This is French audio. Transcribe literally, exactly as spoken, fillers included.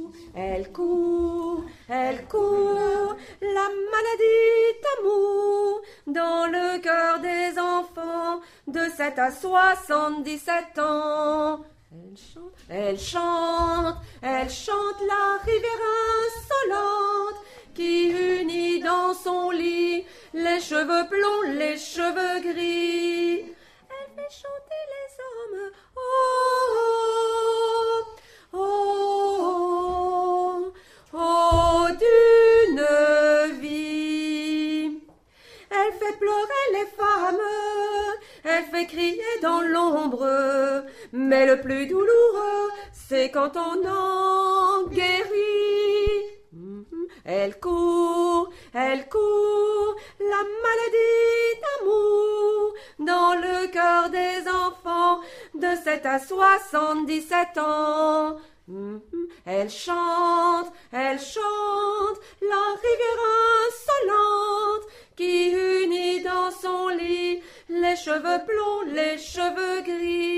elle court, elle court, la maladie d'amour dans le cœur des enfants de sept à soixante-dix-sept ans. Elle chante, elle chante, elle chante la rivière insolente qui unit dans son lit les cheveux blonds, les cheveux gris. Elle fait chanter les hommes, oh, oh, oh, oh, d'une vie. Elle fait pleurer les femmes, elle fait crier dans l'ombre, mais le plus douloureux, c'est quand on en guérit. Elle court, elle court, la maladie d'amour dans le cœur des enfants de sept à soixante-dix-sept ans. Elle chante, elle chante, la rivière insolente qui unit dans son lit les cheveux blonds, les cheveux gris.